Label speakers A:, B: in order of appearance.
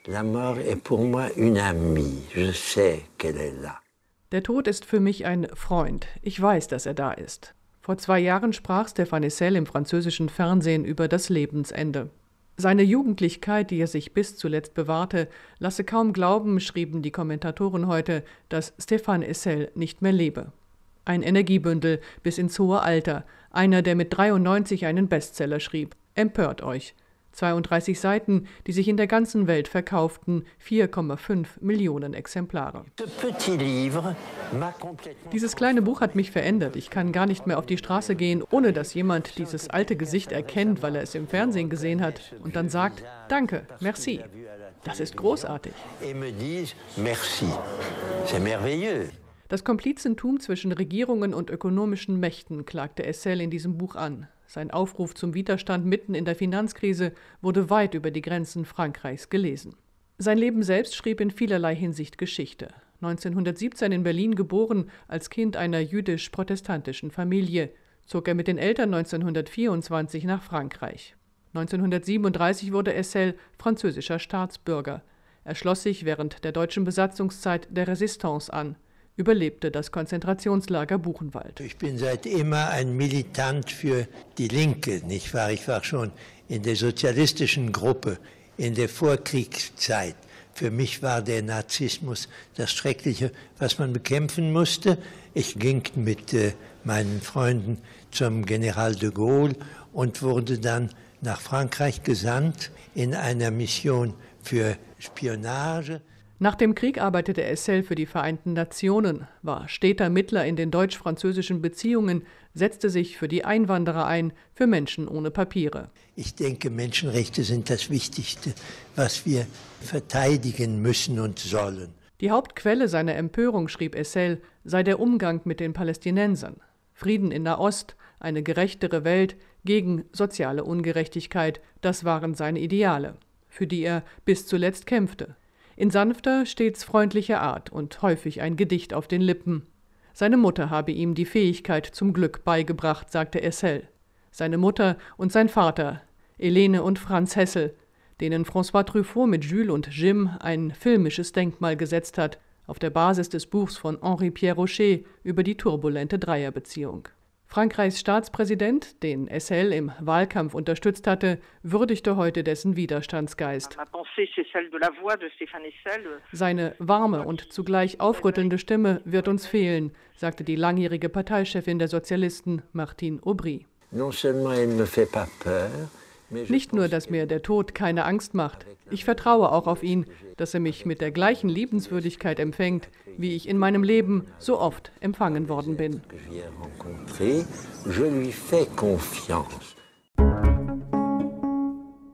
A: La mort est pour moi une amie. Je sais qu'elle est là.
B: Der Tod ist für mich ein Freund. Ich weiß, dass er da ist. Vor 2 Jahren sprach Stéphane Hessel im französischen Fernsehen über das Lebensende. Seine Jugendlichkeit, die er sich bis zuletzt bewahrte, lasse kaum glauben, schrieben die Kommentatoren heute, dass Stéphane Hessel nicht mehr lebe. Ein Energiebündel bis ins hohe Alter, einer, der mit 93 einen Bestseller schrieb. Empört euch. 32 Seiten, die sich in der ganzen Welt verkauften, 4,5 Millionen Exemplare. Dieses kleine Buch hat mich verändert. Ich kann gar nicht mehr auf die Straße gehen, ohne dass jemand dieses alte Gesicht erkennt, weil er es im Fernsehen gesehen hat und dann sagt, danke, merci. Das ist großartig. Das Komplizentum zwischen Regierungen und ökonomischen Mächten klagte Hessel in diesem Buch an. Sein Aufruf zum Widerstand mitten in der Finanzkrise wurde weit über die Grenzen Frankreichs gelesen. Sein Leben selbst schrieb in vielerlei Hinsicht Geschichte. 1917 in Berlin geboren, als Kind einer jüdisch-protestantischen Familie, zog er mit den Eltern 1924 nach Frankreich. 1937 wurde Hessel französischer Staatsbürger. Er schloss sich während der deutschen Besatzungszeit der Resistance an, überlebte das Konzentrationslager Buchenwald.
A: Ich bin seit immer ein Militant für die Linke, nicht wahr? Ich war schon in der sozialistischen Gruppe in der Vorkriegszeit. Für mich war der Nazismus das Schreckliche, was man bekämpfen musste. Ich ging mit meinen Freunden zum General de Gaulle und wurde dann nach Frankreich gesandt in einer Mission für Spionage.
B: Nach dem Krieg arbeitete Hessel für die Vereinten Nationen, war steter Mittler in den deutsch-französischen Beziehungen, setzte sich für die Einwanderer ein, für Menschen ohne Papiere.
A: Ich denke, Menschenrechte sind das Wichtigste, was wir verteidigen müssen und sollen.
B: Die Hauptquelle seiner Empörung, schrieb Hessel, sei der Umgang mit den Palästinensern. Frieden in Nahost, eine gerechtere Welt gegen soziale Ungerechtigkeit, das waren seine Ideale, für die er bis zuletzt kämpfte. In sanfter, stets freundlicher Art und häufig ein Gedicht auf den Lippen. Seine Mutter habe ihm die Fähigkeit zum Glück beigebracht, sagte Hessel. Seine Mutter und sein Vater, Helene und Franz Hessel, denen François Truffaut mit Jules und Jim ein filmisches Denkmal gesetzt hat, auf der Basis des Buchs von Henri-Pierre Rocher über die turbulente Dreierbeziehung. Frankreichs Staatspräsident, den Hessel im Wahlkampf unterstützt hatte, würdigte heute dessen Widerstandsgeist. Seine warme und zugleich aufrüttelnde Stimme wird uns fehlen, sagte die langjährige Parteichefin der Sozialisten, Martine Aubry. Nicht nur, dass mir der Tod keine Angst macht, ich vertraue auch auf ihn, dass er mich mit der gleichen Liebenswürdigkeit empfängt, wie ich in meinem Leben so oft empfangen worden bin.
A: Je lui fais confiance.